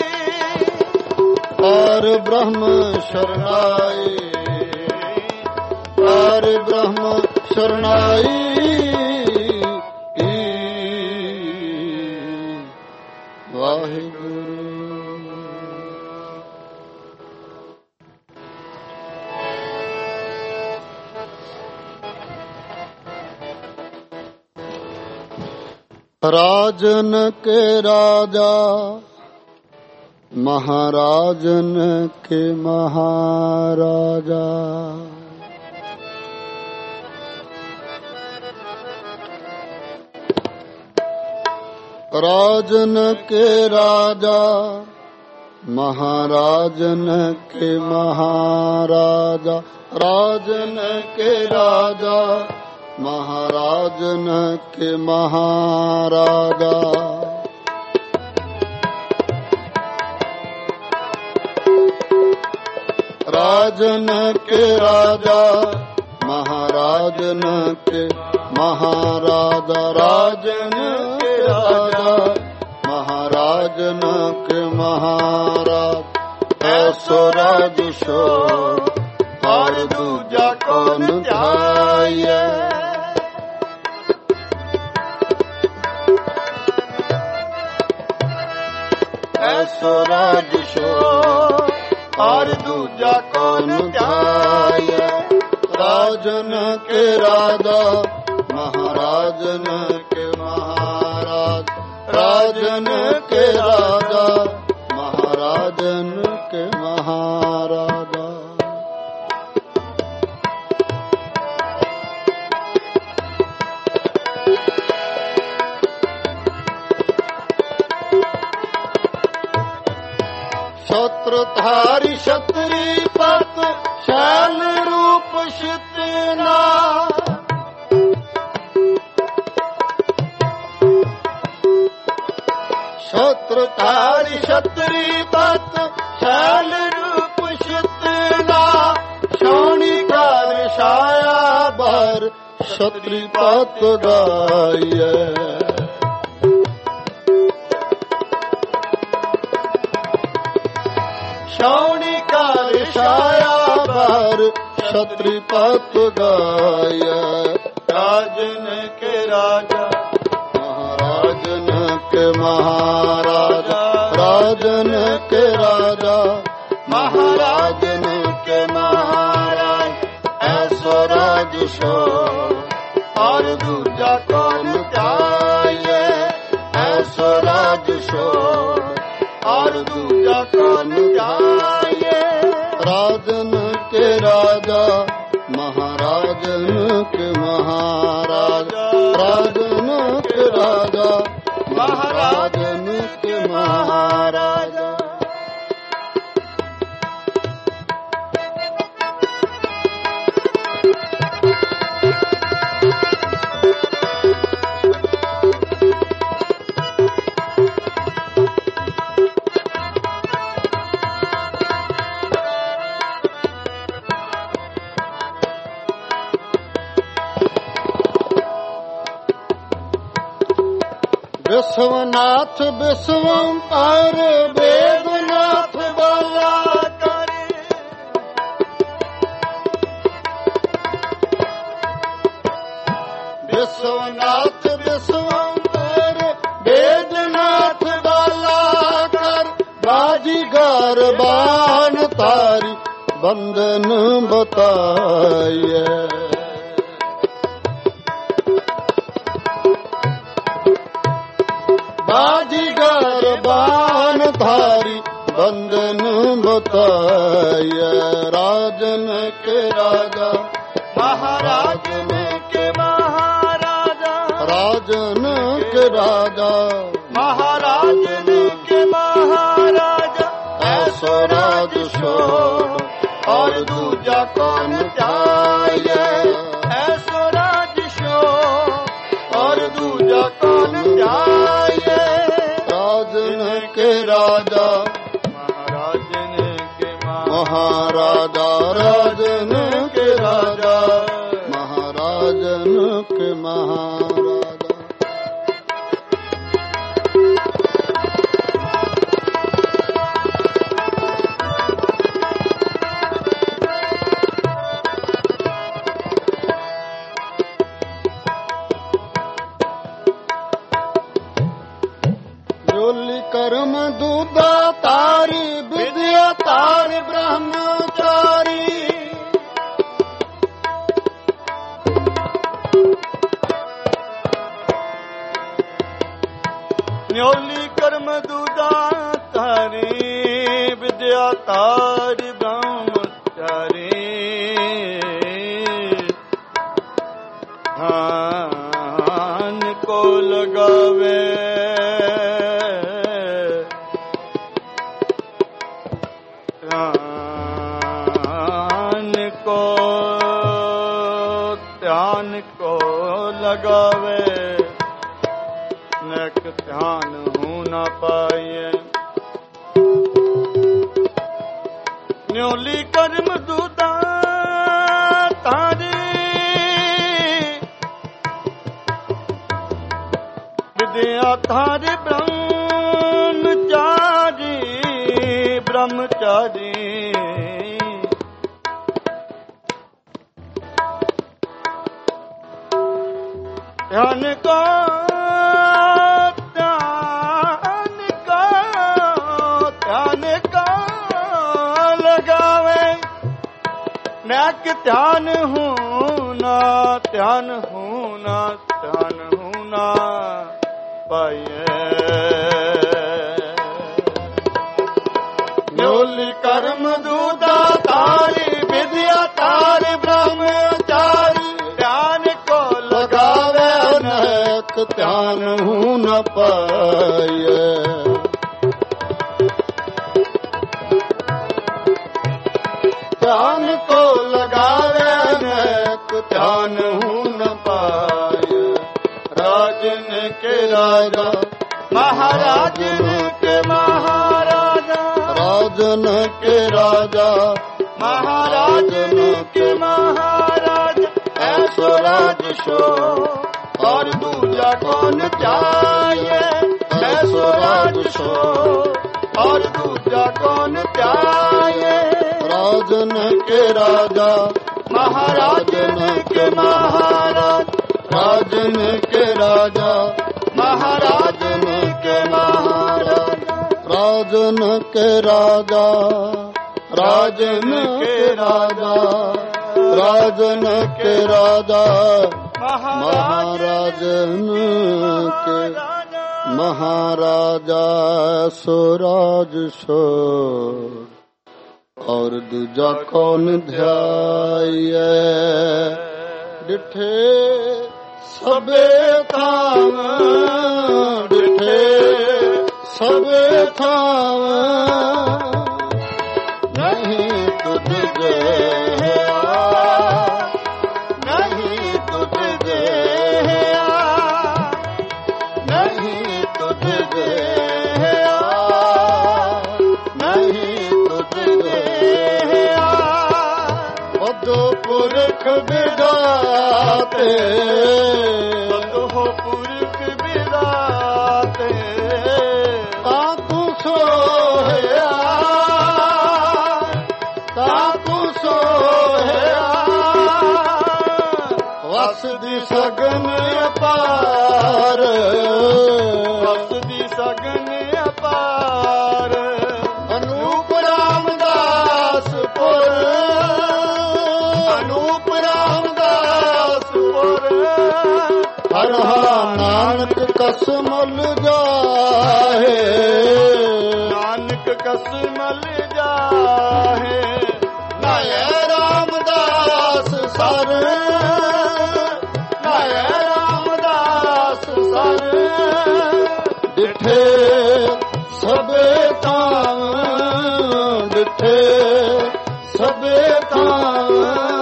ਪਾਰ ਬ੍ਰਹਮ ਸ਼ਰਨਾਈ, ਪਾਰ ਬ੍ਰਹਮ ਸ਼ਰਨਾਈ। ਵਾਹਿਗੁਰੂ। ਰਾਜਨ ਕੇ ਰਾਜਾ, ਮਹਾਰਾਜਨ ਕੇ ਮਹਾਰਾਜਾ। राजन के राजा, महाराजन के महाराजा। राजन के राजा, महाराजन के महाराजा। राजन के राजा, महाराजन के महाराजा। राजन के राजा, महाराजन के महाराज। ऐसो राज सो हर और दूजा कौन ध्याये। ऐसो राज शो और दूजा कौन ध्याये। राजन के राजा महाराजन के महाराज, राजन के राजा महाराजन के महाराजा। शत्रधारी क्षत्रि पत शैल रूप शितना। शत्रधारी क्षत्रि पत शैल रूप शितना। शोणिकार छाया भर क्षत्रि पत गाये। शौणिकार छाया भर क्षत्रि पत गाये। राजन के राजा महाराजन के महाराजा, राजन के राजा महाराजन के महाराज। ऐसो राज शो और दूजा कौन ध्याये। ऐसो राज शो और दूजा कौन ध्याये। राजन के राजा महाराजन के महाराजा, राजन के राजा महाराजन के महाराजा। विश्वनाथ विश्वंकर वेदनाथ वाला करे। विश्वनाथ विश्वंकर वेदनाथ वाला कर। बाजीगर बाण तारी बंधन बताये। बाजीगर बाण धारी बंधन बताये। राजन के राजा महाराजन के महाराजा, राजन के राजा महाराजन के महाराजा। ऐसो राज शो और दूजा कौन ध्याये। ऐसो राज शो और दूजा कौन ध्याये। राजन के राजा महाराजन के महाराजा, राजन के राजा महाराजन के महाराजा। कर्म दूधा तारी विद्या तारी ब्रह्मचारी। न्योली कर्म दूधा तारी विद्या तारी ब्रह्मचारी। धान को लगावे ध्यान को लगावे। नेक ध्यान हो न पाए। न्योली कर्म दूता तारी विद्या तारी ब्रह्मचारी। ब्रह्मचारी ਧਿਆਨ ਕੋ ਲਗਾਵੇ ਨੈਕ ਧਿਆਨ ਹੋਣਾ ਧਿਆਨ ਹੋਣਾ ਧਿਆਨ ਹੋਣਾ ਪਾਈਏ ਨਿਉਲੀ ਕਰਮ ਦੂਦਾ ਤਾਰੀ ਵਿਦਿਆ ਤਾਰ ਬ੍ਰਹਮਚਾਰੀ ਧਿਆਨ ਕੋ ਲਗਾਵੇ ਨੈਕ ਧਿਆਨ ਹੋਣਾ ਪਾਈਏ ਧਿਆਨ ਕੋ ਲਗਾਵੇ ਨੈਕ ਧਿਆਨ ਹੋਣ ਪਾਏ ਰਾਜਨ ਕੇ ਰਾਜਾ ਮਹਾਰਾਜਨ ਕੇ ਮਹਾਰਾਜਾ ਰਾਜਨ ਕੇ ਰਾਜਾ ਮਹਾਰਾਜਨ ਕੇ ਮਹਾਰਾਜਾ ਐਸੋ ਰਾਜ ਸੋ ਔਰ ਦੂਜਾ ਕੌਣ ਚਾਹੀਏ ਐਸੋ ਰਾਜ ਸੋ ਔਰ ਦੂਜਾ ਕੌਣ ਚਾਹੀਏ राजन के राजा महाराजन के महाराज राजन के राजा महाराजन के महाराज राजन के राजा राजन के राजा राजन के राजा महाराजन के महाराजा स्वराज सो और दूजा कौन ध्याये डिठे सबे थाव डिठे सबे थाव नहीं तुझ दे नहीं तुझ दे नहीं तुझ दे पुरख विधाते पुरख विधाते ताकू सोहया ताकू सोहया वस दी सगन अपार वस दी सगन अपार अनूप रामदास पुर हर नानक कसमल जाहे नानक कसमल जाहे नाय रामदास सर नाय रामदास सर डिठे सबे ताव डिठे सबे ताव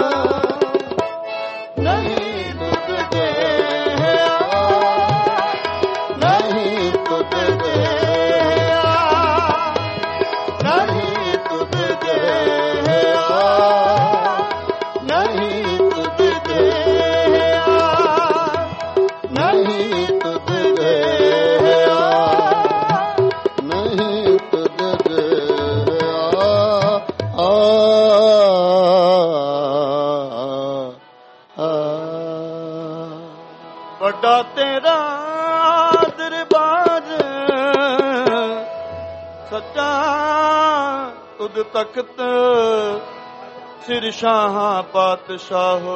ਵੱਡਾ ਤੇਰਾ ਦਰਬਾਰ ਸੱਚਾ ਤੁਧ ਤਖਤ ਸਿਰ ਸ਼ਾਹਾਂ ਪਾਤਸ਼ਾਹੋ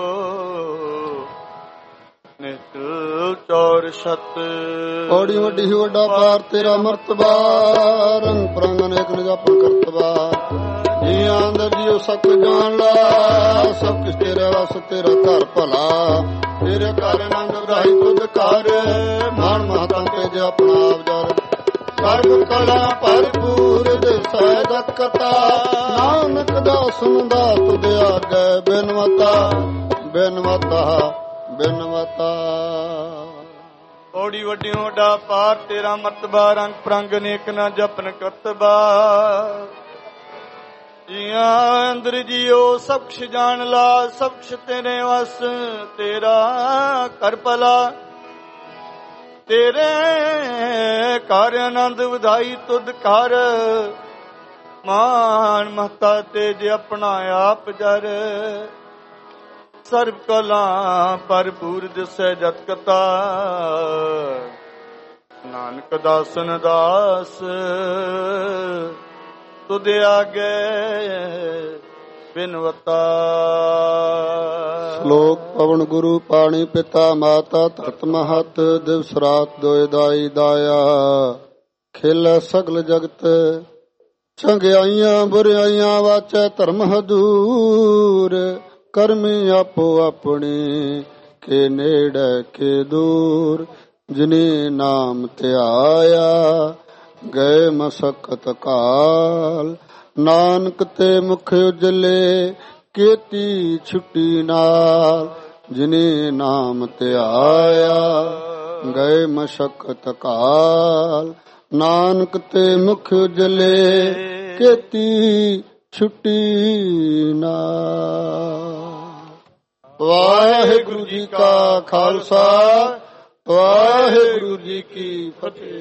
ਨਿਤ ਚੌਰ ਸਤ ਔੜੀ ਵੱਡੀ ਵੱਡਾ ਪਾਰ ਤੇਰਾ ਮਰਤਬਾ ਰੰਗ ਪ੍ਰੰਗ ਅਨੇਕ ਨਿਜਾਪਨ ਕਰਤਬਾ ਜੀ ਆਂਦਰ ਜੀਓ ਸਤ ਜਾਣ ਲਾ ਸਭ ਕਿਸ ਤੇਰਾ ਵਸ ਤੇਰਾ ਘਰ ਭਲਾ ਤੇਰੇ ਘਰ ਆਨੰਦ ਰਾਈ ਤੁਧ ਘਰ ਮਾਨ ਮਹਤਾਂ ਤੇ ਆਪਣਾ ਆਪ ਜਰ ਸਰਬ ਕਲਾ ਭਰਪੂਰ ਦੇ ਸਹਿਜ ਕਥਾ ਨਾਨਕ ਦਾ ਸੁਣਦਾ ਤੁਧ ਆਗੇ ਬਿਨਵਤਾ ਬਿਨਵਤਾ ਬਿਨਵਤਾ ਔੜੀ ਵੱਡਿਓ ਵੱਡਾ ਪਾਰ ਤੇਰਾ ਮਰਤਬਾ ਰੰਗ ਪ੍ਰੰਗ ਅਨੇਕ ਨਾ ਜਪਨ ਕਰਤਬਾ ਜੀਆਂ ਅੰਦਰ ਜੀਓ ਸਭ ਕੁਛ ਜਾਣ ਲਾ ਸਭ ਕੁਛ ਤੇਰੇ ਵਸ ਤੇਰਾ ਕਰ ਭਲਾ ਤੇਰੇ ਘਰ ਆਨੰਦ ਵਧਾਈ ਤੁਧ ਘਰ ਮਾਨ ਮਹਤਾ ਤੇ ਜੇ ਆਪਣਾ ਆਪ ਜਰ ਸਰਬ ਕਲਾ ਭਰਪੂਰ ਦਿਸੈ ਜਤ ਕਤਾ। ਨਾਨਕ ਦਾਸਨ ਦਾਸ ਤੁਧ ਆਗੇ ਬਿਨਵਤਾ। ਸ਼ਲੋਕ ਪਵਨ ਗੁਰੂ ਪਾਣੀ ਪਿਤਾ ਮਾਤਾ ਧਰਤ ਮਹਤ ਦਿਵਸ ਰਾਤ ਦੋਇ ਦਾਈ ਦਾਇਆ। ਖੇਲੇ ਸਗਲ ਜਗਤ ਚੰਗਿਆਈਆਂ ਬੁਰਿਆਈਆਂ ਵਾਚੈ ਧਰਮ ਹਦੂਰ। ਕਰਮੀ ਆਪੋ ਆਪਣੀ ਕੇ ਨੇੜੇ ਕੇ ਦੂਰ। ਜਿਨੇ ਨਾਮ ਧਿਆਇਆ ਗਏ ਮਸਕਤ ਕਾਲ। ਨਾਨਕ ਤੇ ਮੁਖ ਉਜਲੇ ਕੀਤੀ ਛੁੱਟੀ ਨਾਲ। ਜਿਨੇ ਨਾਮ ਧਿਆਇਆ ਗਏ ਮਸਕਤ ਕਾਲ। ਨਾਨਕ ਤੇ ਮੁਖ ਉਜਲੇ ਕੀਤੀ ਛੁੱਟੀ ਨਾਲ। ਵਾਹਿਗੁਰੂ ਜੀ ਕਾ ਖਾਲਸਾ, ਵਾਹਿਗੁਰੂ ਜੀ ਕੀ ਫਤਿਹ।